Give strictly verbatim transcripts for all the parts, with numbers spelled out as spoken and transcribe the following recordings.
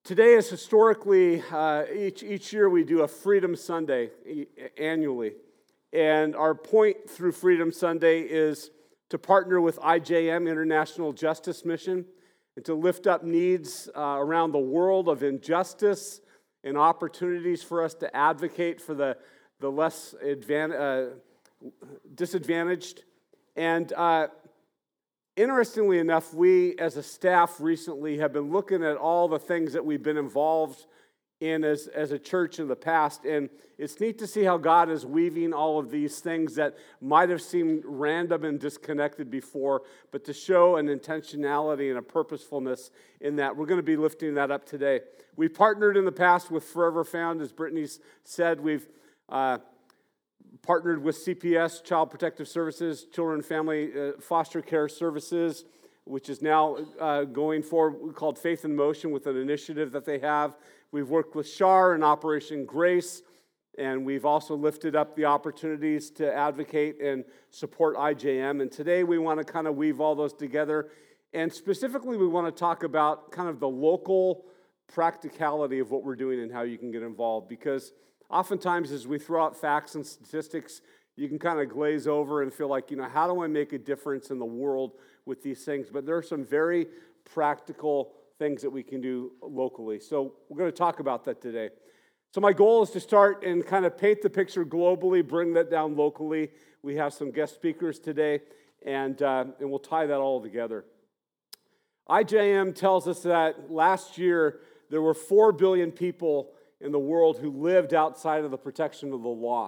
Today is historically, uh, each, each year we do a Freedom Sunday e- annually. And our point through Freedom Sunday is to partner with I J M, International Justice Mission, and to lift up needs uh, around the world of injustice and opportunities for us to advocate for the, the less advan- uh, disadvantaged. And uh, Interestingly enough, we as a staff recently have been looking at all the things that we've been involved in as, as a church in the past, and it's neat to see how God is weaving all of these things that might have seemed random and disconnected before, but to show an intentionality and a purposefulness in that. We're going to be lifting that up today. We've partnered in the past with Forever Found, as Brittany said. We've uh, partnered with C P S, Child Protective Services, Children and Family uh, Foster Care Services, which is now uh, going forward, called Faith in Motion, with an initiative that they have. We've worked with S H A R and Operation Grace, and we've also lifted up the opportunities to advocate and support I J M. And today we want to kind of weave all those together. And specifically, we want to talk about kind of the local practicality of what we're doing and how you can get involved. Because oftentimes, as we throw out facts and statistics, you can kind of glaze over and feel like, you know, how do I make a difference in the world with these things? But there are some very practical things that we can do locally. So we're going to talk about that today. So my goal is to start and kind of paint the picture globally, bring that down locally. We have some guest speakers today, and, uh, and we'll tie that all together. I J M tells us that last year there were four billion people in the world who lived outside of the protection of the law.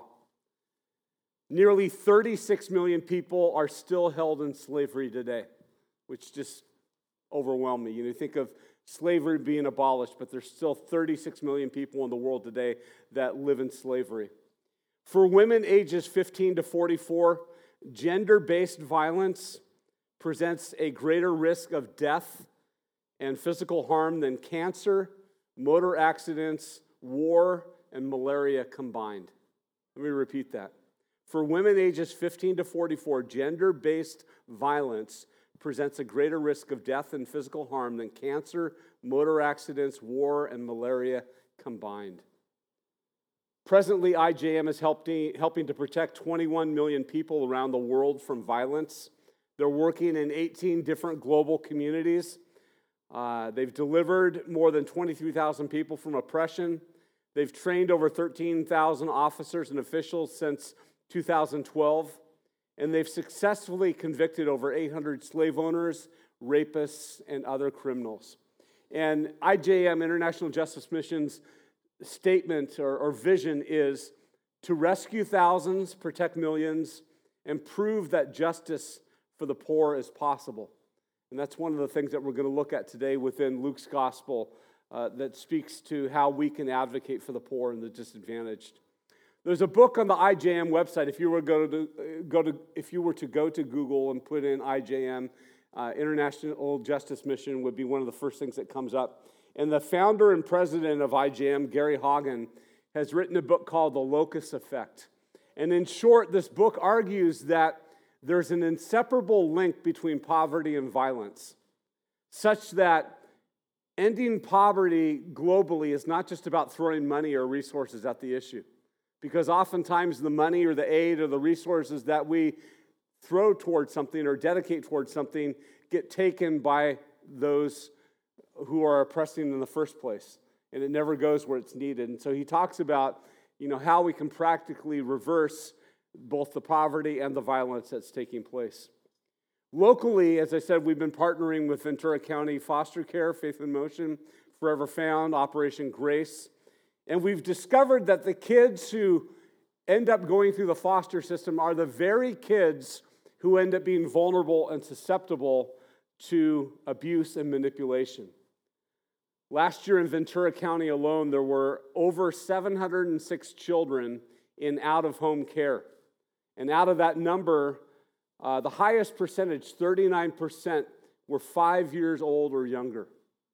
Nearly thirty-six million people are still held in slavery today, which just overwhelmed me. You know, you think of slavery being abolished, but there's still thirty-six million people in the world today that live in slavery. For women ages fifteen to forty-four, gender-based violence presents a greater risk of death and physical harm than cancer, motor accidents, war, and malaria combined. Let me repeat that. For women ages fifteen to forty-four, gender-based violence presents a greater risk of death and physical harm than cancer, motor accidents, war, and malaria combined. Presently, I J M is helping, helping to protect twenty-one million people around the world from violence. They're working in eighteen different global communities. Uh, they've delivered more than twenty-three thousand people from oppression. They've trained over thirteen thousand officers and officials since two thousand twelve, and they've successfully convicted over eight hundred slave owners, rapists, and other criminals. And I J M, International Justice Mission's statement or, or vision is to rescue thousands, protect millions, and prove that justice for the poor is possible. And that's one of the things that we're going to look at today within Luke's gospel uh, that speaks to how we can advocate for the poor and the disadvantaged. There's a book on the I J M website. If you were go to go to if you were to go to Google and put in I J M, uh, International Justice Mission would be one of the first things that comes up. And the founder and president of I J M, Gary Hagen, has written a book called The Locus Effect. And in short, this book argues that there's an inseparable link between poverty and violence, such that ending poverty globally is not just about throwing money or resources at the issue. Because oftentimes the money or the aid or the resources that we throw towards something or dedicate towards something get taken by those who are oppressing in the first place. And it never goes where it's needed. And so he talks about, you know, how we can practically reverse both the poverty and the violence that's taking place. Locally, as I said, we've been partnering with Ventura County Foster Care, Faith in Motion, Forever Found, Operation Grace. And we've discovered that the kids who end up going through the foster system are the very kids who end up being vulnerable and susceptible to abuse and manipulation. Last year in Ventura County alone, there were over seven hundred six children in out-of-home care. And out of that number, uh, the highest percentage, thirty-nine percent, were five years old or younger.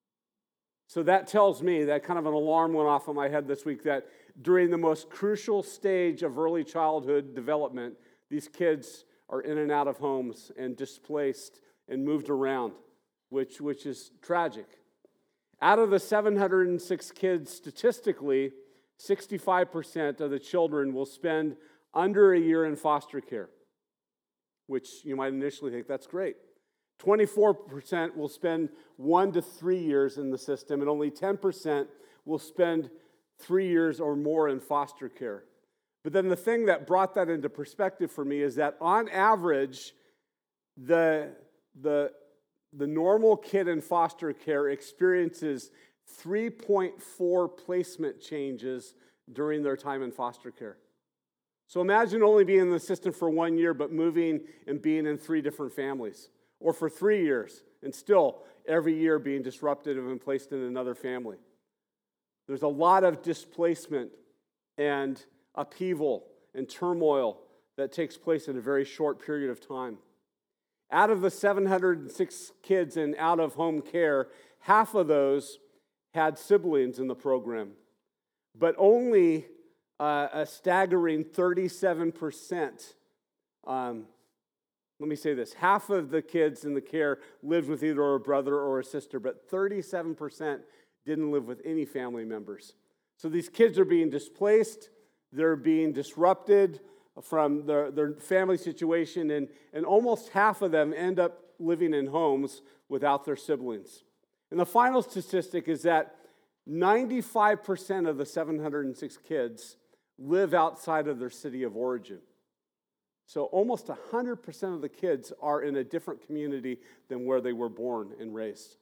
So that tells me that kind of an alarm went off in my head this week that during the most crucial stage of early childhood development, these kids are in and out of homes and displaced and moved around, which, which is tragic. Out of the seven hundred six kids, statistically, sixty-five percent of the children will spend under a year in foster care, which you might initially think that's great. twenty-four percent will spend one to three years in the system, and only ten percent will spend three years or more in foster care. But then the thing that brought that into perspective for me is that on average, the, the, the normal kid in foster care experiences three point four placement changes during their time in foster care. So imagine only being in the system for one year, but moving and being in three different families. Or for three years, and still every year being disrupted and placed in another family. There's a lot of displacement and upheaval and turmoil that takes place in a very short period of time. Out of the seven hundred six kids in out-of-home care, half of those had siblings in the program, but only uh, a staggering thirty-seven percent um, Let me say this, half of the kids in the care lived with either a brother or a sister, but thirty-seven percent didn't live with any family members. So these kids are being displaced, they're being disrupted from their, their family situation, and, and almost half of them end up living in homes without their siblings. And the final statistic is that ninety-five percent of the seven hundred six kids live outside of their city of origin. So almost one hundred percent of the kids are in a different community than where they were born and raised.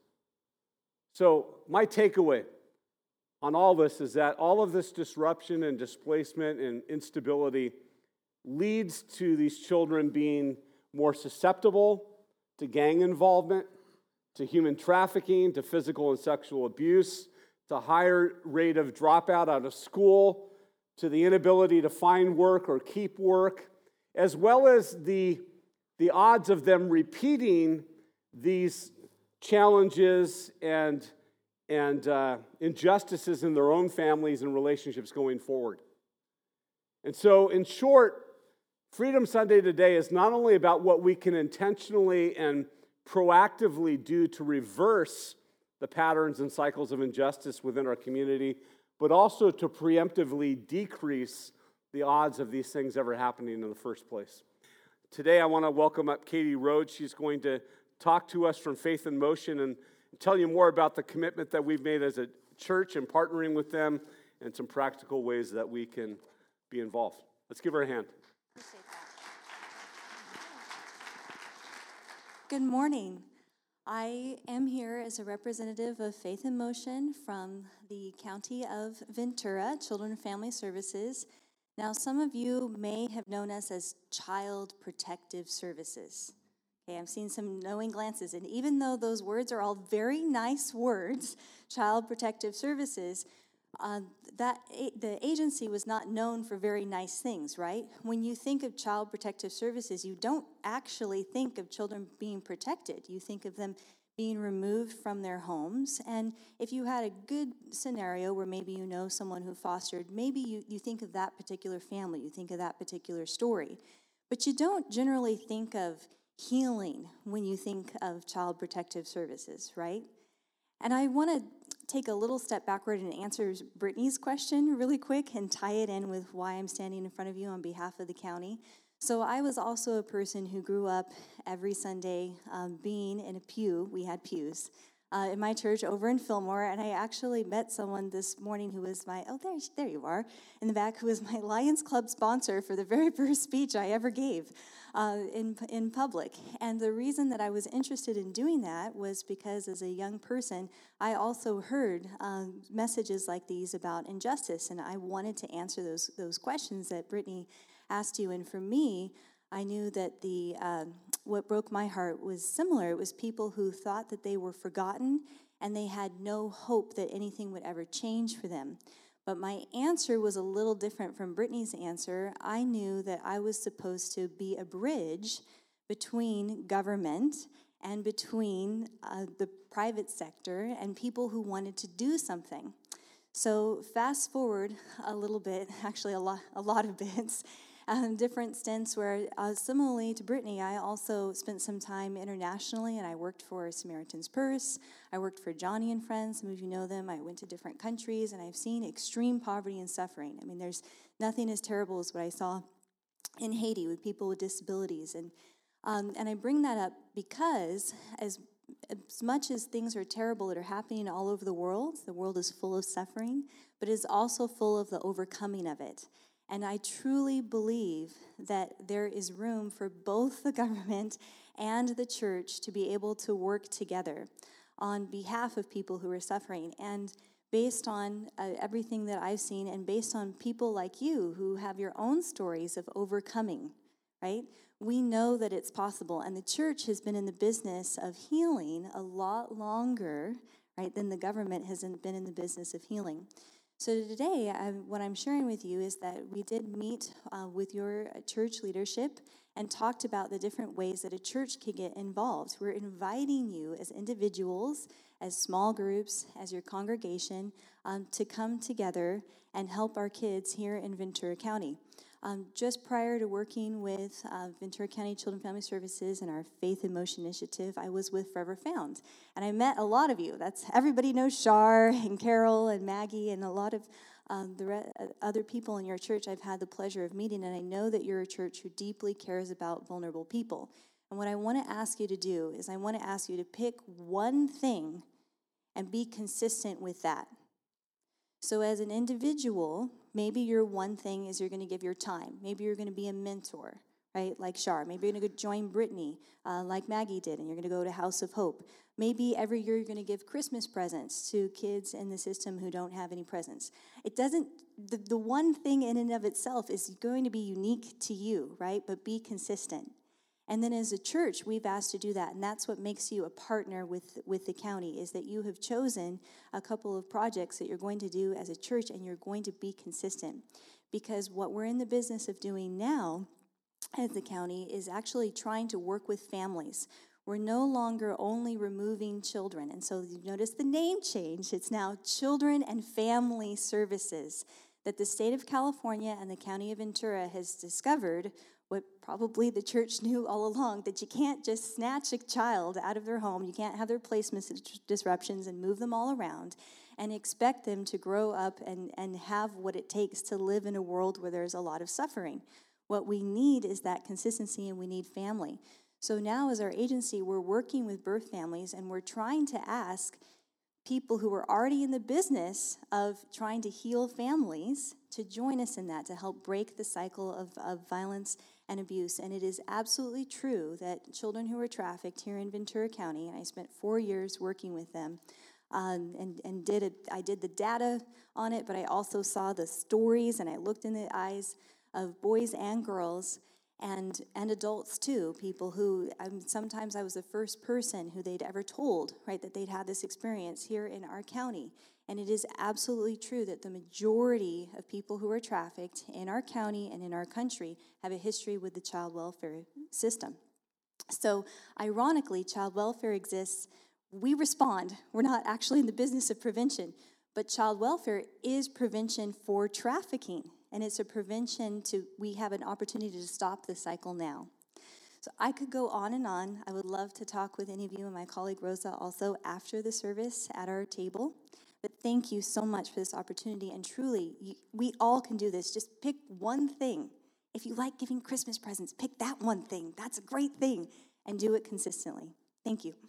So my takeaway on all this is that all of this disruption and displacement and instability leads to these children being more susceptible to gang involvement, to human trafficking, to physical and sexual abuse, to higher rate of dropout out of school, to the inability to find work or keep work, as well as the, the odds of them repeating these challenges and, and uh, injustices in their own families and relationships going forward. And so, in short, Freedom Sunday today is not only about what we can intentionally and proactively do to reverse the patterns and cycles of injustice within our community, but also to preemptively decrease the odds of these things ever happening in the first place. Today, I want to welcome up Katie Rhodes. She's going to talk to us from Faith in Motion and tell you more about the commitment that we've made as a church and partnering with them and some practical ways that we can be involved. Let's give her a hand. Appreciate that. Good morning. I am here as a representative of Faith in Motion from the County of Ventura, Children and Family Services. Now, some of you may have known us as Child Protective Services. Okay, I'm seeing some knowing glances, and even though those words are all very nice words, Child Protective Services, uh, that the agency was not known for very nice things, right? When you think of Child Protective Services, you don't actually think of children being protected. You think of them being removed from their homes. And if you had a good scenario where maybe you know someone who fostered, maybe you, you think of that particular family, you think of that particular story. But you don't generally think of healing when you think of Child Protective Services, right? And I want to take a little step backward and answer Brittany's question really quick and tie it in with why I'm standing in front of you on behalf of the county. So I was also a person who grew up every Sunday um, being in a pew. We had pews uh, in my church over in Fillmore, and I actually met someone this morning who was my, oh, there, there you are, in the back, who was my Lions Club sponsor for the very first speech I ever gave uh, in, in public. And the reason that I was interested in doing that was because as a young person, I also heard um, messages like these about injustice, and I wanted to answer those, those questions that Brittany asked you. And for me, I knew that the um, what broke my heart was similar. It was people who thought that they were forgotten and they had no hope that anything would ever change for them. But my answer was a little different from Brittany's answer. I knew that I was supposed to be a bridge between government and between uh, the private sector and people who wanted to do something. So fast forward a little bit, actually a lot, a lot of bits. um, different stints where, uh, similarly to Brittany, I also spent some time internationally, and I worked for Samaritan's Purse. I worked for Johnny and Friends. Some of you know them. I went to different countries, and I've seen extreme poverty and suffering. I mean, there's nothing as terrible as what I saw in Haiti with people with disabilities. And um, and I bring that up because as as much as things are terrible that are happening all over the world, the world is full of suffering, but it is also full of the overcoming of it. And I truly believe that there is room for both the government and the church to be able to work together on behalf of people who are suffering. And based on uh, everything that I've seen, and based on people like you who have your own stories of overcoming, right? We know that it's possible, and the church has been in the business of healing a lot longer, right, than the government has been in the business of healing. So today, I, what I'm sharing with you is that we did meet uh, with your church leadership and talked about the different ways that a church can get involved. We're inviting you as individuals, as small groups, as your congregation, um, to come together and help our kids here in Ventura County. Um, just prior to working with uh, Ventura County Children and Family Services and our Faith in Motion initiative, I was with Forever Found. And I met a lot of you. That's everybody knows Shar and Carol and Maggie and a lot of um, the re- other people in your church I've had the pleasure of meeting. And I know that you're a church who deeply cares about vulnerable people. And what I want to ask you to do is I want to ask you to pick one thing and be consistent with that. So as an individual, maybe your one thing is you're going to give your time. Maybe you're going to be a mentor, right, like Shar. Maybe you're going to join Brittany, uh, like Maggie did, and you're going to go to House of Hope. Maybe every year you're going to give Christmas presents to kids in the system who don't have any presents. It doesn't, the, the one thing in and of itself is going to be unique to you, right, but be consistent. And then as a church, we've asked to do that, and that's what makes you a partner with, with the county, is that you have chosen a couple of projects that you're going to do as a church, and you're going to be consistent. Because what we're in the business of doing now as the county is actually trying to work with families. We're no longer only removing children, and so you notice the name change. It's now Children and Family Services, that the state of California and the county of Ventura has discovered what probably the church knew all along, that you can't just snatch a child out of their home, you can't have their placement disruptions and move them all around and expect them to grow up and, and have what it takes to live in a world where there's a lot of suffering. What we need is that consistency, and we need family. So now as our agency, we're working with birth families, and we're trying to ask people who are already in the business of trying to heal families to join us in that, to help break the cycle of, of violence and abuse. And it is absolutely true that children who are trafficked here in Ventura County, and I spent four years working with them, um, and, and did it, I did the data on it, but I also saw the stories, and I looked in the eyes of boys and girls, and and adults too, people who, um, sometimes I was the first person who they'd ever told, right, that they'd had this experience here in our county. And it is absolutely true that the majority of people who are trafficked in our county and in our country have a history with the child welfare system. So ironically, child welfare exists. We respond. We're not actually in the business of prevention, but child welfare is prevention for trafficking. And it's a prevention to, we have an opportunity to stop the cycle now. So I could go on and on. I would love to talk with any of you, and my colleague Rosa also after the service at our table. But thank you so much for this opportunity. And truly, you, we all can do this. Just pick one thing. If you like giving Christmas presents, pick that one thing. That's a great thing. And do it consistently. Thank you.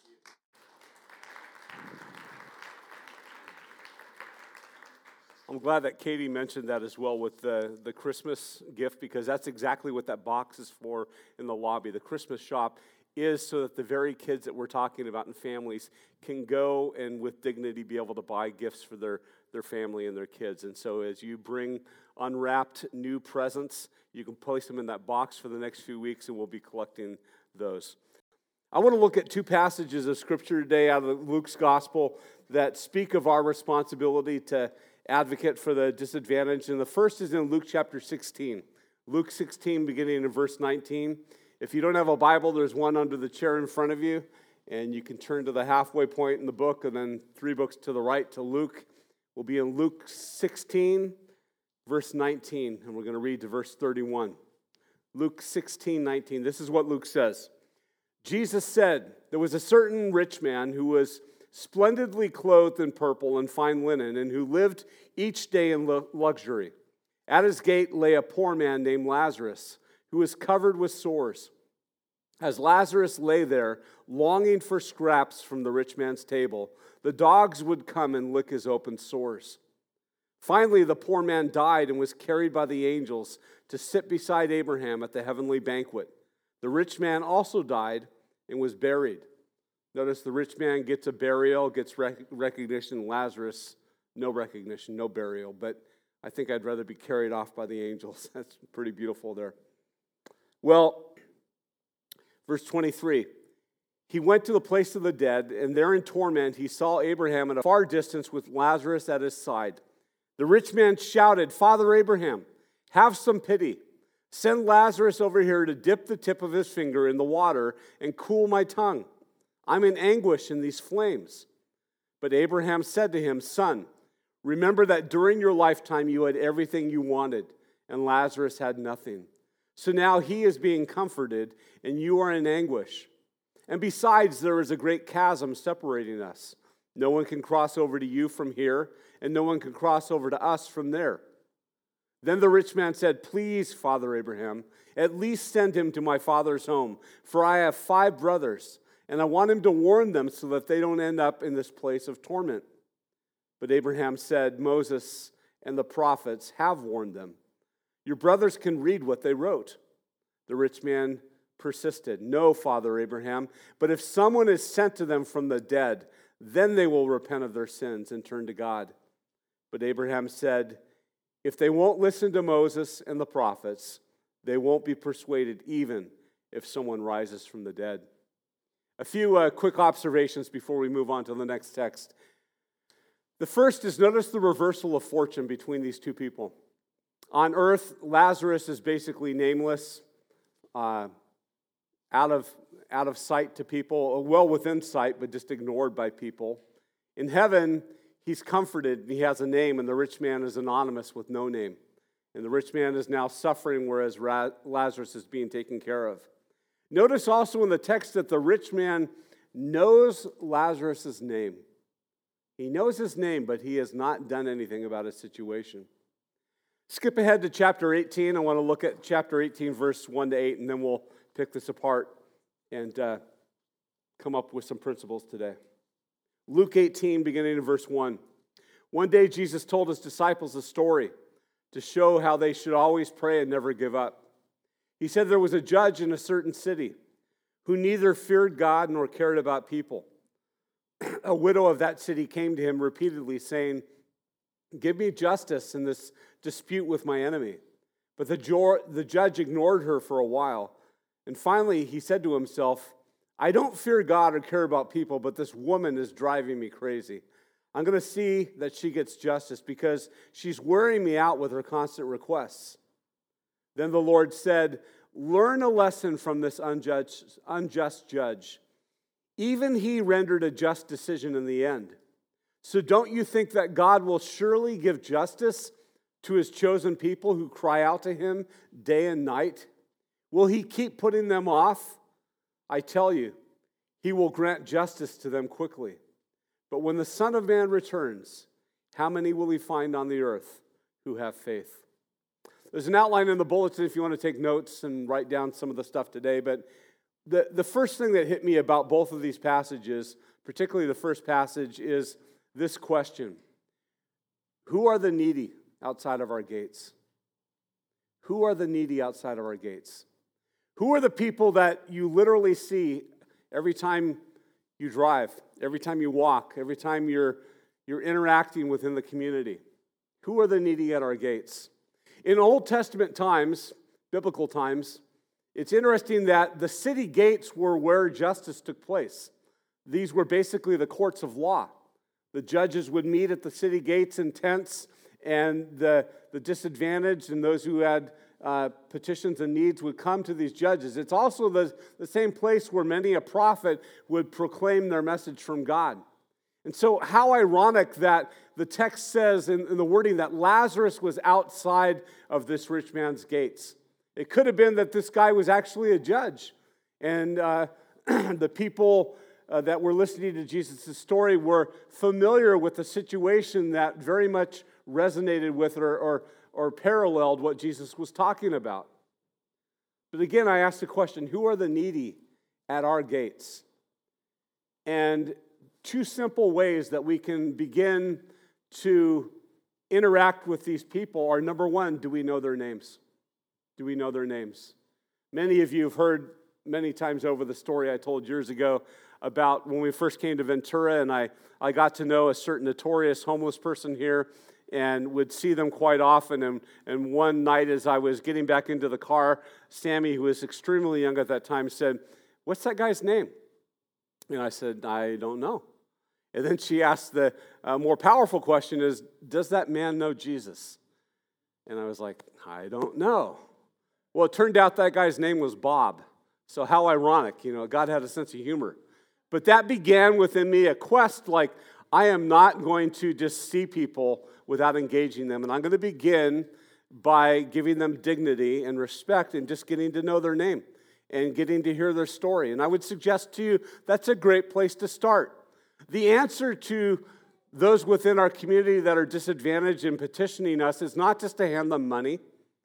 I'm glad that Katie mentioned that as well with the, the Christmas gift, because that's exactly what that box is for in the lobby. The Christmas shop is so that the very kids that we're talking about and families can go and with dignity be able to buy gifts for their, their family and their kids. And so as you bring unwrapped new presents, you can place them in that box for the next few weeks, and we'll be collecting those. I want to look at two passages of Scripture today out of Luke's Gospel that speak of our responsibility to advocate for the disadvantaged. And the first is in Luke chapter sixteen. Luke sixteen, beginning in verse nineteen. If you don't have a Bible, there's one under the chair in front of you, and you can turn to the halfway point in the book, and then three books to the right to Luke. We'll be in Luke sixteen, verse nineteen, and we're going to read to verse thirty-one. Luke sixteen nineteen. This is what Luke says. Jesus said, there was a certain rich man who was splendidly clothed in purple and fine linen, and who lived each day in luxury. At his gate lay a poor man named Lazarus, who was covered with sores. As Lazarus lay there, longing for scraps from the rich man's table, the dogs would come and lick his open sores. Finally, the poor man died and was carried by the angels to sit beside Abraham at the heavenly banquet. The rich man also died and was buried. Notice the rich man gets a burial, gets rec- recognition. Lazarus, no recognition, no burial. But I think I'd rather be carried off by the angels. That's pretty beautiful there. Well, verse twenty-three. He went to the place of the dead, and there in torment he saw Abraham at a far distance with Lazarus at his side. The rich man shouted, "Father Abraham, have some pity. Send Lazarus over here to dip the tip of his finger in the water and cool my tongue. I'm in anguish in these flames." But Abraham said to him, "Son, remember that during your lifetime you had everything you wanted, and Lazarus had nothing. So now he is being comforted, and you are in anguish. And besides, there is a great chasm separating us. No one can cross over to you from here, and no one can cross over to us from there." Then the rich man said, "Please, Father Abraham, at least send him to my father's home, for I have five brothers, and I want him to warn them so that they don't end up in this place of torment." But Abraham said, "Moses and the prophets have warned them. Your brothers can read what they wrote." The rich man persisted, "No, Father Abraham, but if someone is sent to them from the dead, then they will repent of their sins and turn to God." But Abraham said, "If they won't listen to Moses and the prophets, they won't be persuaded even if someone rises from the dead." A few uh, quick observations before we move on to the next text. The first is, notice the reversal of fortune between these two people. On earth, Lazarus is basically nameless, uh, out of, out of sight to people, well within sight, but just ignored by people. In heaven, he's comforted, and he has a name, and the rich man is anonymous with no name. And the rich man is now suffering, whereas Ra- Lazarus is being taken care of. Notice also in the text that the rich man knows Lazarus' name. He knows his name, but he has not done anything about his situation. Skip ahead to chapter eighteen. I want to look at chapter eighteen, verse one to eight, and then we'll pick this apart and uh, come up with some principles today. Luke eighteen, beginning in verse one. One day Jesus told his disciples a story to show how they should always pray and never give up. He said there was a judge in a certain city who neither feared God nor cared about people. A widow of that city came to him repeatedly saying, "Give me justice in this dispute with my enemy." But the, jo- the judge ignored her for a while. And finally he said to himself, "I don't fear God or care about people, but this woman is driving me crazy. I'm going to see that she gets justice because she's wearing me out with her constant requests." Then the Lord said, "Learn a lesson from this unjust, unjust judge. Even he rendered a just decision in the end. So don't you think that God will surely give justice to his chosen people who cry out to him day and night? Will he keep putting them off? I tell you, he will grant justice to them quickly. But when the Son of Man returns, how many will he find on the earth who have faith?" There's an outline in the bulletin if you want to take notes and write down some of the stuff today. But the, the first thing that hit me about both of these passages, particularly the first passage, is this question: who are the needy outside of our gates? Who are the needy outside of our gates? Who are the people that you literally see every time you drive, every time you walk, every time you're, you're interacting within the community? Who are the needy at our gates? In Old Testament times, biblical times, it's interesting that the city gates were where justice took place. These were basically the courts of law. The judges would meet at the city gates in tents, and the, the disadvantaged and those who had uh, petitions and needs would come to these judges. It's also the, the same place where many a prophet would proclaim their message from God. And so how ironic that the text says in, in the wording that Lazarus was outside of this rich man's gates. It could have been that this guy was actually a judge, and uh, the people uh, that were listening to Jesus' story were familiar with the situation that very much resonated with or, or, or paralleled what Jesus was talking about. But again, I asked the question, who are the needy at our gates? And two simple ways that we can begin to interact with these people are, number one, do we know their names? Do we know their names? Many of you have heard many times over the story I told years ago about when we first came to Ventura, and I, I got to know a certain notorious homeless person here and would see them quite often. And, and one night as I was getting back into the car, Sammy, who was extremely young at that time, said, "What's that guy's name?" And I said, "I don't know." And then she asked the uh, more powerful question is, "Does that man know Jesus?" And I was like, "I don't know." Well, it turned out that guy's name was Bob. So how ironic, you know, God had a sense of humor. But that began within me a quest, like, I am not going to just see people without engaging them. And I'm going to begin by giving them dignity and respect and just getting to know their name and getting to hear their story. And I would suggest to you that's a great place to start. The answer to those within our community that are disadvantaged in petitioning us is not just to hand them money,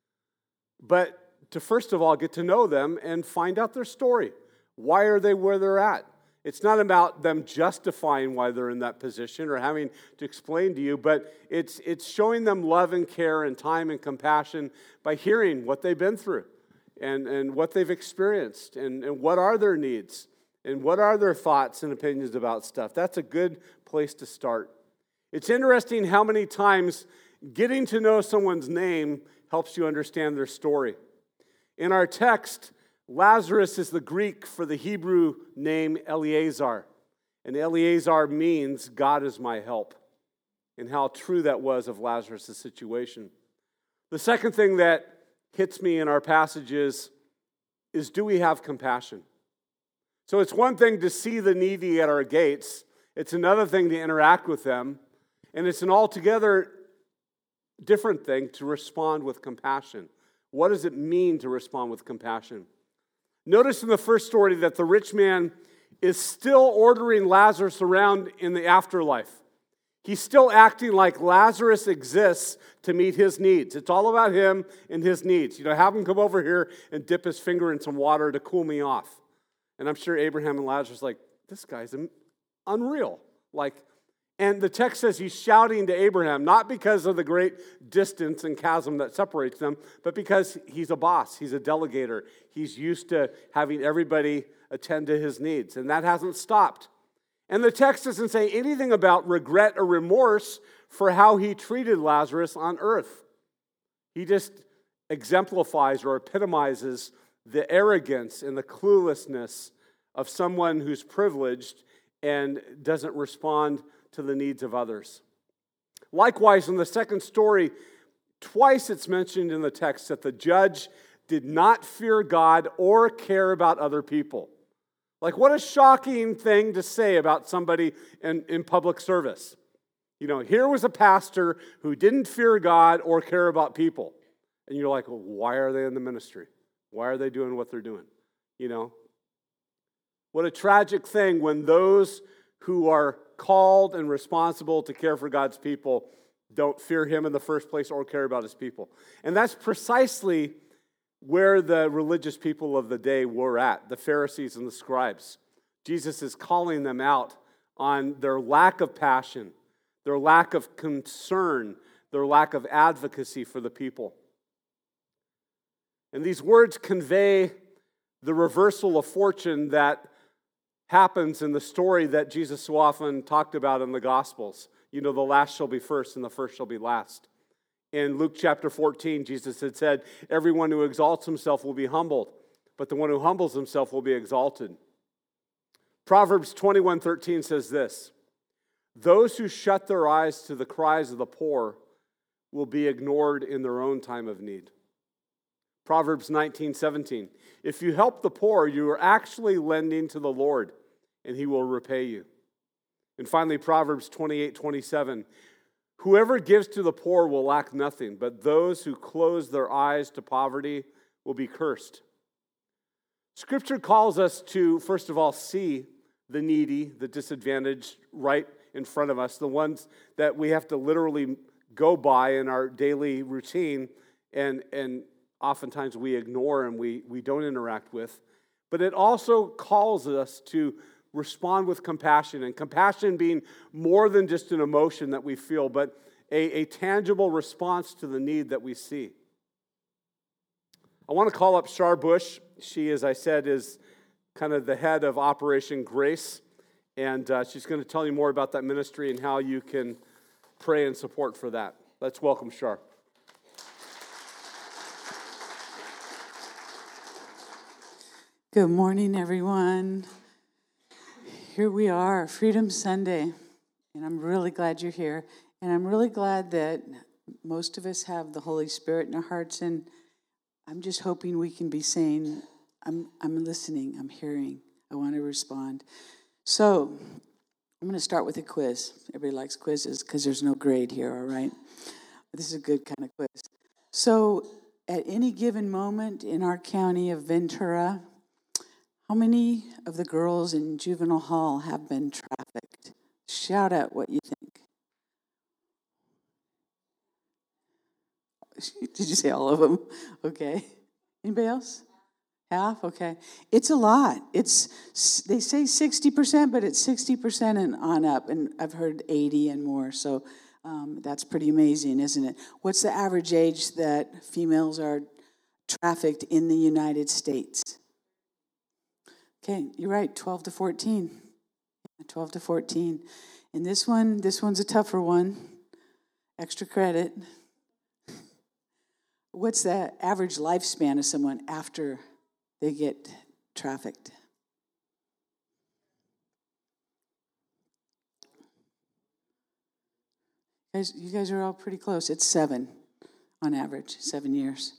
but to first of all get to know them and find out their story. Why are they where they're at? It's not about them justifying why they're in that position or having to explain to you, but it's it's showing them love and care and time and compassion by hearing what they've been through and, and what they've experienced and, and what are their needs and what are their thoughts and opinions about stuff. That's a good place to start. It's interesting how many times getting to know someone's name helps you understand their story. In our text, Lazarus is the Greek for the Hebrew name Eleazar. And Eleazar means God is my help. And how true that was of Lazarus' situation. The second thing that hits me in our passages is, do we have compassion? So it's one thing to see the needy at our gates. It's another thing to interact with them. And it's an altogether different thing to respond with compassion. What does it mean to respond with compassion? Notice in the first story that the rich man is still ordering Lazarus around in the afterlife. He's still acting like Lazarus exists to meet his needs. It's all about him and his needs. You know, have him come over here and dip his finger in some water to cool me off. And I'm sure Abraham and Lazarus are like, this guy's unreal. Like, and the text says he's shouting to Abraham, not because of the great distance and chasm that separates them, but because he's a boss, he's a delegator. He's used to having everybody attend to his needs, and that hasn't stopped. And the text doesn't say anything about regret or remorse for how he treated Lazarus on earth. He just exemplifies or epitomizes the arrogance and the cluelessness of someone who's privileged and doesn't respond to the needs of others. Likewise, in the second story, twice it's mentioned in the text that the judge did not fear God or care about other people. Like, what a shocking thing to say about somebody in, in public service. You know, here was a pastor who didn't fear God or care about people. And you're like, well, why are they in the ministry? Why are they doing what they're doing? You know? What a tragic thing when those who are called and responsible to care for God's people don't fear him in the first place or care about his people. And that's precisely where the religious people of the day were at, the Pharisees and the scribes. Jesus is calling them out on their lack of passion, their lack of concern, their lack of advocacy for the people. And these words convey the reversal of fortune that happens in the story that Jesus so often talked about in the Gospels. You know, the last shall be first and the first shall be last. In Luke chapter fourteen, Jesus had said, everyone who exalts himself will be humbled, but the one who humbles himself will be exalted. Proverbs twenty-one thirteen says this, those who shut their eyes to the cries of the poor will be ignored in their own time of need. Proverbs nineteen seventeen, if you help the poor, you are actually lending to the Lord, and he will repay you. And finally, Proverbs twenty-eight twenty-seven, Whoever gives to the poor will lack nothing, but those who close their eyes to poverty will be cursed. Scripture calls us to, first of all, see the needy, the disadvantaged right in front of us, the ones that we have to literally go by in our daily routine, and, and oftentimes we ignore and we, we don't interact with. But it also calls us to respond with compassion, and compassion being more than just an emotion that we feel, but a, a tangible response to the need that we see. I want to call up Shar Bush. She, as I said, is kind of the head of Operation Grace, and uh, she's going to tell you more about that ministry and how you can pray and support for that. Let's welcome Shar. Good morning, everyone. Here we are, Freedom Sunday, and I'm really glad you're here. And I'm really glad that most of us have the Holy Spirit in our hearts, and I'm just hoping we can be saying, I'm, I'm listening, I'm hearing, I want to respond. So, I'm going to start with a quiz. Everybody likes quizzes because there's no grade here, all right? This is a good kind of quiz. So, at any given moment in our county of Ventura, how many of the girls in juvenile hall have been trafficked? Shout out what you think. Did you say all of them? Okay. Anybody else? Half? Okay. It's a lot. It's they say sixty percent, but it's sixty percent and on up. And I've heard eighty and more. So um, that's pretty amazing, isn't it? What's the average age that females are trafficked in the United States? Okay, you're right, twelve to fourteen. twelve to fourteen. And this one, this one's a tougher one. Extra credit. What's the average lifespan of someone after they get trafficked? Guys, you guys are all pretty close. It's seven on average, seven years.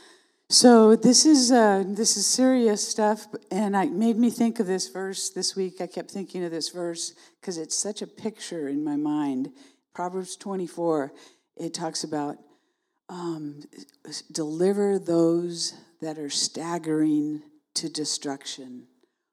So this is uh, this is serious stuff, and it made me think of this verse this week. I kept thinking of this verse because it's such a picture in my mind. Proverbs twenty-four, it talks about um, deliver those that are staggering to destruction.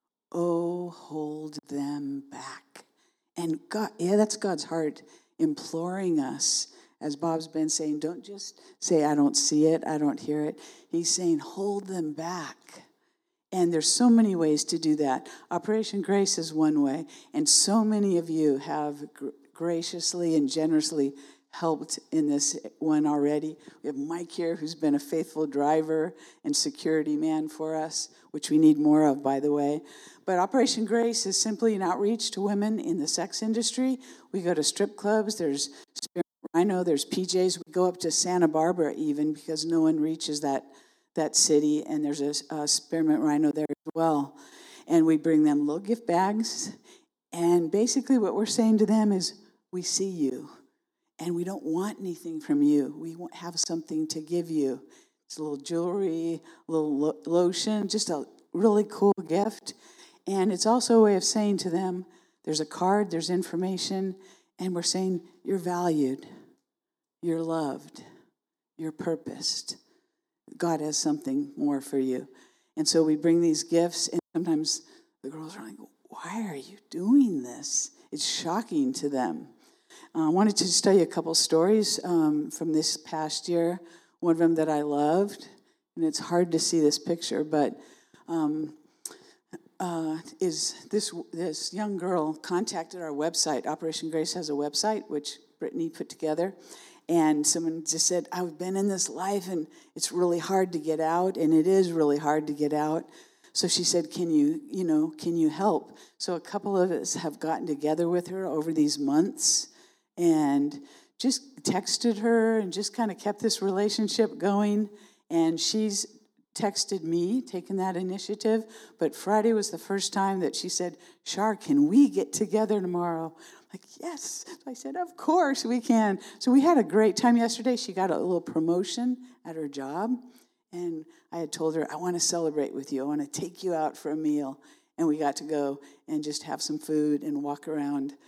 Oh, hold them back. And God, yeah, that's God's heart imploring us. As Bob's been saying, don't just say, I don't see it, I don't hear it. He's saying, hold them back. And there's so many ways to do that. Operation Grace is one way, and so many of you have gr- graciously and generously helped in this one already. We have Mike here, who's been a faithful driver and security man for us, which we need more of, by the way. But Operation Grace is simply an outreach to women in the sex industry. We go to strip clubs, there's Rhino, there's P J's. We go up to Santa Barbara even because no one reaches that that city, and there's a, a Spearmint Rhino there as well. And we bring them little gift bags, and basically what we're saying to them is, we see you, and we don't want anything from you. We have something to give you. It's a little jewelry, a little lo- lotion, just a really cool gift. And it's also a way of saying to them, there's a card, there's information, and we're saying, you're valued. You're loved. You're purposed. God has something more for you. And so we bring these gifts, and sometimes the girls are like, why are you doing this? It's shocking to them. Uh, I wanted to just tell you a couple stories um, from this past year. One of them that I loved, and it's hard to see this picture, but um, uh, is this this young girl contacted our website. Operation Grace has a website, which Brittany put together. And someone just said, I've been in this life, and it's really hard to get out, and it is really hard to get out. So she said, can you, you know, can you help? So a couple of us have gotten together with her over these months and just texted her and just kind of kept this relationship going. And she's texted me, taken that initiative. But Friday was the first time that she said, Shar, can we get together tomorrow? Like, yes. So I said, of course we can. So we had a great time yesterday. She got a little promotion at her job. And I had told her, I want to celebrate with you. I want to take you out for a meal. And we got to go and just have some food and walk around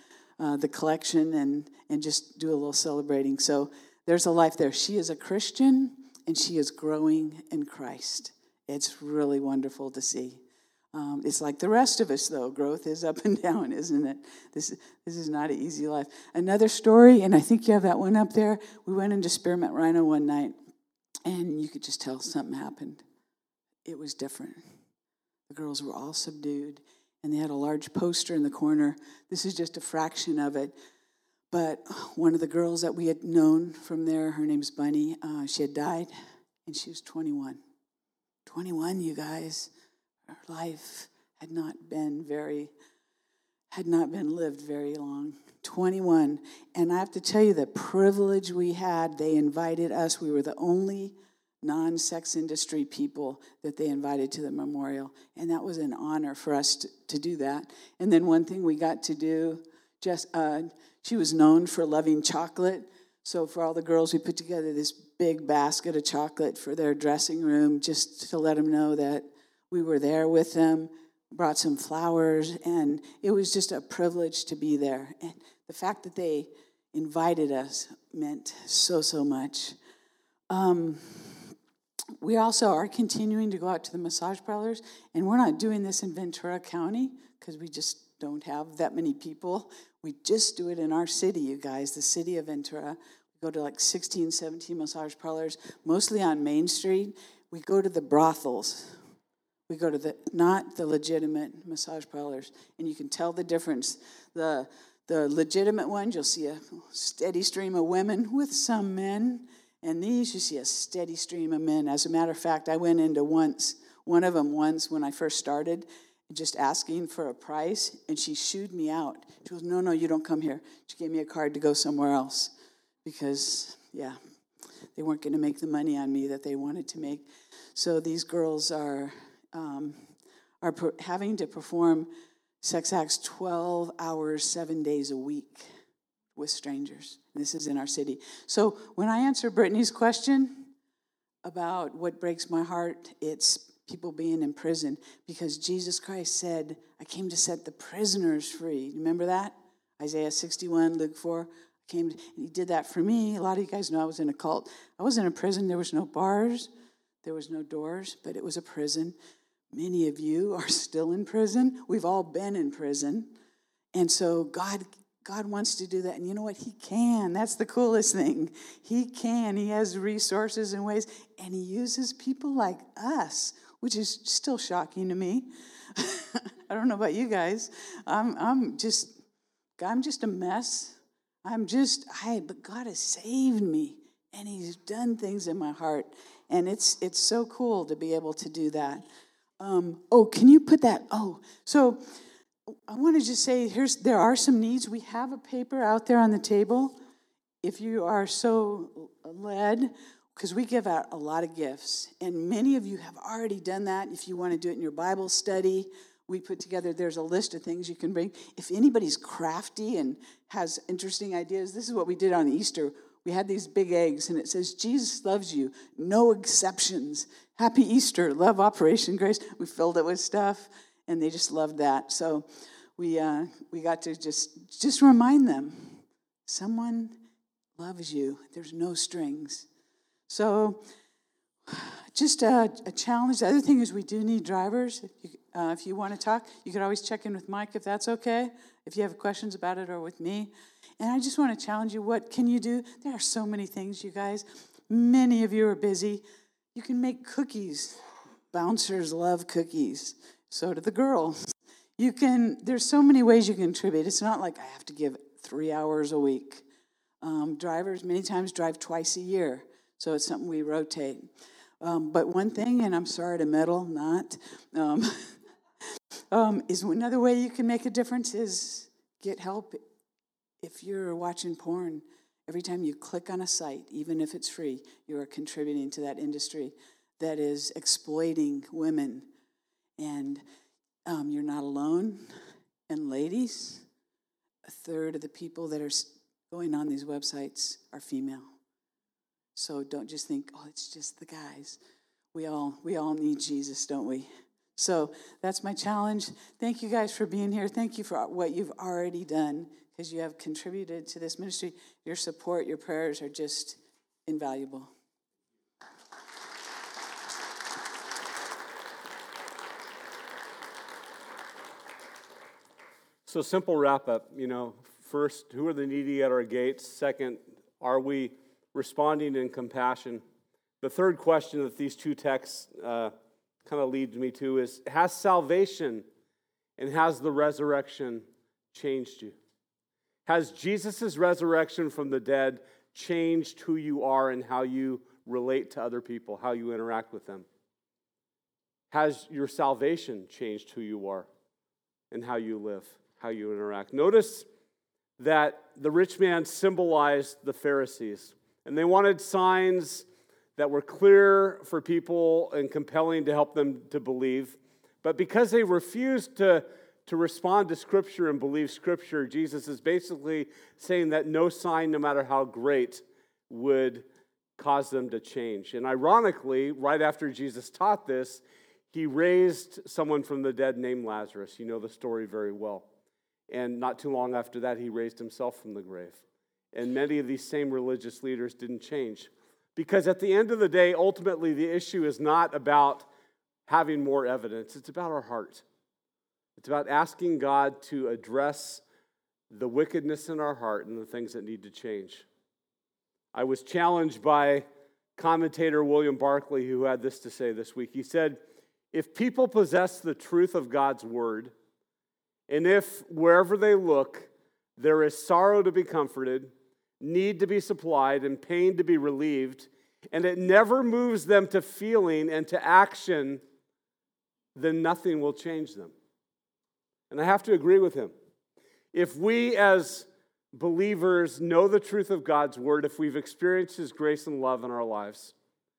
uh, the collection and, and just do a little celebrating. So there's a life there. She is a Christian, and she is growing in Christ. It's really wonderful to see. Um, it's like the rest of us, though. Growth is up and down, isn't it? This, this is not an easy life. Another story, and I think you have that one up there. We went into Spearmint Rhino one night, and you could just tell something happened. It was different. The girls were all subdued, and they had a large poster in the corner. This is just a fraction of it. But one of the girls that we had known from there, her name's Bunny, uh, she had died, and she was twenty-one. twenty-one, you guys. Her life had not been very, had not been lived very long. twenty-one. And I have to tell you the privilege we had. They invited us. We were the only non-sex industry people that they invited to the memorial. And that was an honor for us to, to do that. And then one thing we got to do, just uh, she was known for loving chocolate. So for all the girls, we put together this big basket of chocolate for their dressing room just to let them know that we were there with them, brought some flowers, and it was just a privilege to be there. And the fact that they invited us meant so, so much. Um, we also are continuing to go out to the massage parlors, and we're not doing this in Ventura County because we just don't have that many people. We just do it in our city, you guys, the city of Ventura. We go to like sixteen, seventeen massage parlors, mostly on Main Street. We go to the brothels. We go to the, not the legitimate massage parlors, and you can tell the difference. The the legitimate ones, you'll see a steady stream of women with some men, and these you see a steady stream of men. As a matter of fact, I went into once, one of them once when I first started, just asking for a price, and she shooed me out. She goes, no, no, you don't come here. She gave me a card to go somewhere else because, yeah, they weren't going to make the money on me that they wanted to make. So these girls are... Um, are per- having to perform sex acts twelve hours, seven days a week with strangers. This is in our city. So when I answer Brittany's question about what breaks my heart, it's people being in prison because Jesus Christ said, I came to set the prisoners free. Remember that? Isaiah sixty-one, Luke four. I came to, and he did that for me. A lot of you guys know I was in a cult. I was in a prison. There was no bars. There was no doors, but it was a prison. Many of you are still in prison. We've all been in prison. And so God God wants to do that. And you know what? He can. That's the coolest thing. He can. He has resources and ways. And he uses people like us, which is still shocking to me. I don't know about you guys. I'm I'm just I'm just a mess. I'm just I but God has saved me. And he's done things in my heart. And it's it's so cool to be able to do that. Um, oh, can you put that? Oh, so I want to just say, here's there are some needs. We have a paper out there on the table. If you are so led, because we give out a lot of gifts, and many of you have already done that. If you want to do it in your Bible study, we put together, there's a list of things you can bring. If anybody's crafty and has interesting ideas, this is what we did on Easter. We had these big eggs, and it says, Jesus loves you, no exceptions. Happy Easter, love Operation Grace. We filled it with stuff, and they just loved that. So we uh, we got to just, just remind them, someone loves you. There's no strings. So just a, a challenge. The other thing is we do need drivers. If you, uh, if you want to talk, you can always check in with Mike if that's okay, if you have questions about it, or with me. And I just want to challenge you, what can you do? There are so many things, you guys. Many of you are busy. You can make cookies. Bouncers love cookies. So do the girls. You can, there's so many ways you can contribute. It's not like I have to give three hours a week. Um, drivers many times drive twice a year. So it's something we rotate. Um, but one thing, and I'm sorry to meddle, not, um, um, is another way you can make a difference is get help. If you're watching porn, every time you click on a site, even if it's free, you are contributing to that industry that is exploiting women. And um, you're not alone. And ladies, a third of the people that are going on these websites are female. So don't just think, oh, it's just the guys. We all we all need Jesus, don't we? So that's my challenge. Thank you guys for being here. Thank you for what you've already done because you have contributed to this ministry. Your support, your prayers are just invaluable. So simple wrap up, you know, first, who are the needy at our gates? Second, are we responding in compassion? The third question that these two texts uh, kind of lead me to is, has salvation and has the resurrection changed you? Has Jesus' resurrection from the dead changed who you are and how you relate to other people, how you interact with them? Has your salvation changed who you are and how you live, how you interact? Notice that the rich man symbolized the Pharisees, and they wanted signs that were clear for people and compelling to help them to believe. But because they refused to, to respond to Scripture and believe Scripture, Jesus is basically saying that no sign, no matter how great, would cause them to change. And ironically, right after Jesus taught this, he raised someone from the dead named Lazarus. You know the story very well. And not too long after that, he raised himself from the grave. And many of these same religious leaders didn't change. Because at the end of the day, ultimately, the issue is not about having more evidence. It's about our heart. It's about asking God to address the wickedness in our heart and the things that need to change. I was challenged by commentator William Barclay, who had this to say this week. He said, if people possess the truth of God's word, and if wherever they look, there is sorrow to be comforted, need to be supplied, and pain to be relieved, and it never moves them to feeling and to action, then nothing will change them. And I have to agree with him. If we as believers know the truth of God's word, if we've experienced his grace and love in our lives,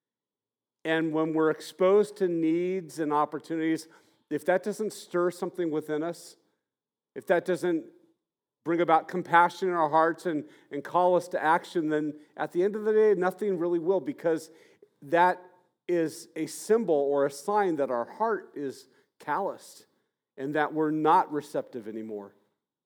and when we're exposed to needs and opportunities, if that doesn't stir something within us, if that doesn't bring about compassion in our hearts and, and call us to action, then at the end of the day, nothing really will, because that is a symbol or a sign that our heart is calloused and that we're not receptive anymore.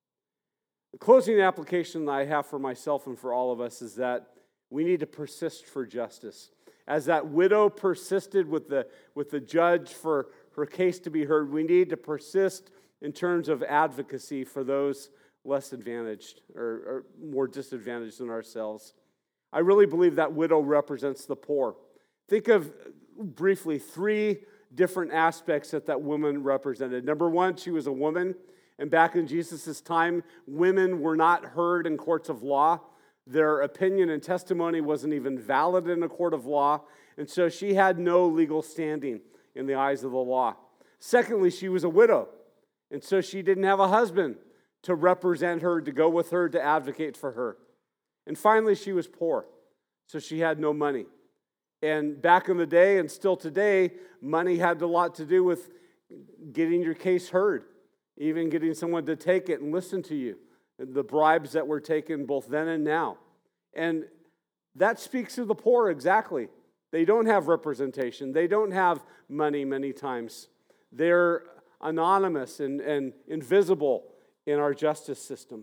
The closing application that I have for myself and for all of us is that we need to persist for justice. As that widow persisted with the, with the judge for her case to be heard, we need to persist in terms of advocacy for those less advantaged or, or more disadvantaged than ourselves. I really believe that widow represents the poor. Think of briefly three different aspects that that woman represented. Number one, she was a woman, and back in Jesus' time, women were not heard in courts of law. Their opinion and testimony wasn't even valid in a court of law, and so she had no legal standing in the eyes of the law. Secondly, she was a widow, and so she didn't have a husband to represent her, to go with her, to advocate for her. And finally, she was poor, so she had no money. And back in the day, and still today, money had a lot to do with getting your case heard, even getting someone to take it and listen to you. The bribes that were taken both then and now. And that speaks to the poor exactly. They don't have representation. They don't have money many times. They're anonymous and, and invisible in our justice system.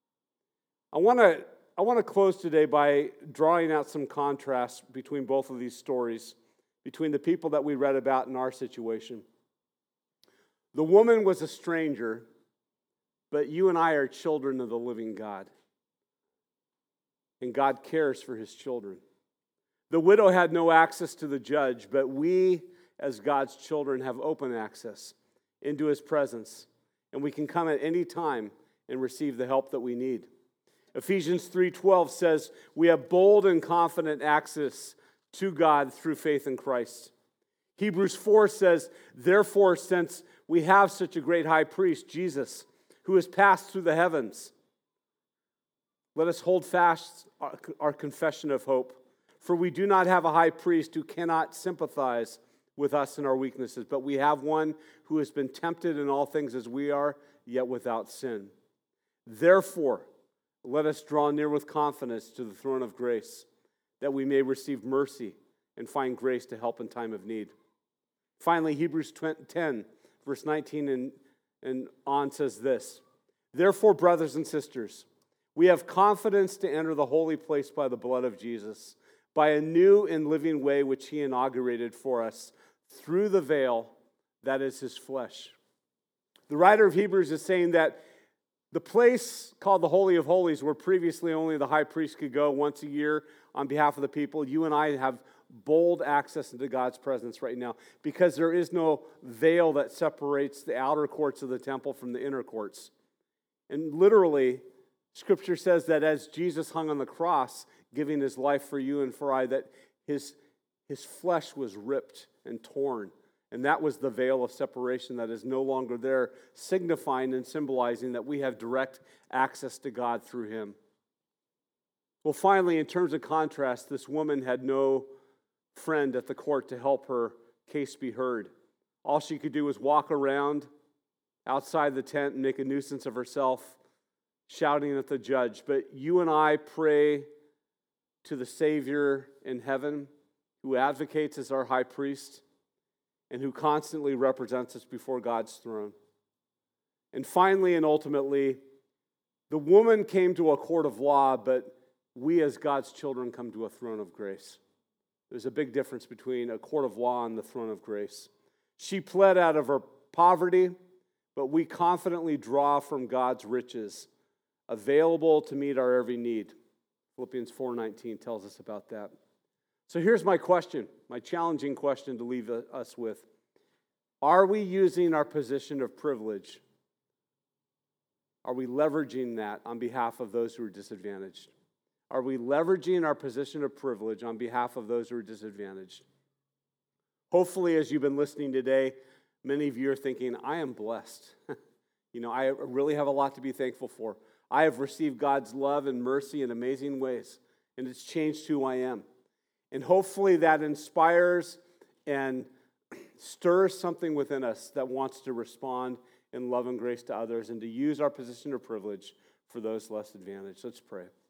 I want to I want to close today by drawing out some contrasts between both of these stories, between the people that we read about in our situation. The woman was a stranger, but you and I are children of the living God. And God cares for his children. The widow had no access to the judge, but we, as God's children, have open access into his presence. And we can come at any time and receive the help that we need. Ephesians three twelve says, we have bold and confident access to God through faith in Christ. Hebrews four says, therefore, since we have such a great high priest, Jesus, who has passed through the heavens, let us hold fast our, our confession of hope. For we do not have a high priest who cannot sympathize with us in our weaknesses, but we have one who has been tempted in all things as we are, yet without sin. Therefore, let us draw near with confidence to the throne of grace, that we may receive mercy and find grace to help in time of need. Finally, Hebrews ten, verse nineteen and, and on says this, therefore, brothers and sisters, We have confidence to enter the holy place by the blood of Jesus, by a new and living way which he inaugurated for us through the veil that is his flesh. The writer of Hebrews is saying that the place called the Holy of Holies, where previously only the high priest could go once a year on behalf of the people, you and I have bold access into God's presence right now because there is no veil that separates the outer courts of the temple from the inner courts. And literally, Scripture says that as Jesus hung on the cross, giving his life for you and for I, that his, his flesh was ripped and torn. And that was the veil of separation that is no longer there, signifying and symbolizing that we have direct access to God through him. Well, finally, in terms of contrast, this woman had no friend at the court to help her case be heard. All she could do was walk around outside the tent and make a nuisance of herself, shouting at the judge. But you and I pray to the Savior in heaven, who advocates as our high priest and who constantly represents us before God's throne. And finally and ultimately, the woman came to a court of law, but we as God's children come to a throne of grace. There's a big difference between a court of law and the throne of grace. She pled out of her poverty, but we confidently draw from God's riches, available to meet our every need. Philippians four nineteen tells us about that. So here's my question, my challenging question to leave us with. Are we using our position of privilege? Are we leveraging that on behalf of those who are disadvantaged? Are we leveraging our position of privilege on behalf of those who are disadvantaged? Hopefully, as you've been listening today, many of you are thinking, I am blessed. You know, I really have a lot to be thankful for. I have received God's love and mercy in amazing ways, and it's changed who I am. And hopefully that inspires and stirs something within us that wants to respond in love and grace to others and to use our position of privilege for those less advantaged. Let's pray.